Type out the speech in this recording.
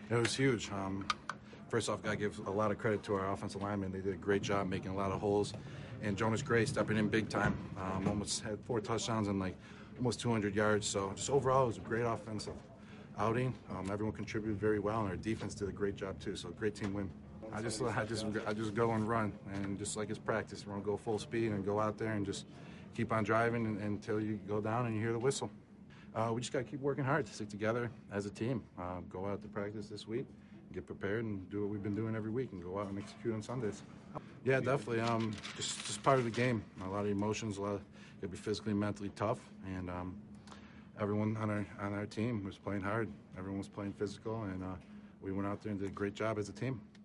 It was huge. First off, got to give a lot of credit to our offensive linemen. They did a great job making a lot of holes. And Jonas Gray stepping in big time. Almost had 4 touchdowns and almost 200 yards. So just overall, it was a great offensive outing. Everyone contributed very well, and our defense did a great job too. So great team win. I just go and run, and just like it's practice, we're gonna go full speed and go out there and just keep on driving until you go down and you hear the whistle. We just got to keep working hard to stick together as a team. Go out to practice this week, get prepared, and do what we've been doing every week, and go out and execute on Sundays. Yeah, definitely. Just part of the game. A lot of emotions. Got to be physically and mentally tough, and everyone on our team was playing hard. Everyone was playing physical, and we went out there and did a great job as a team.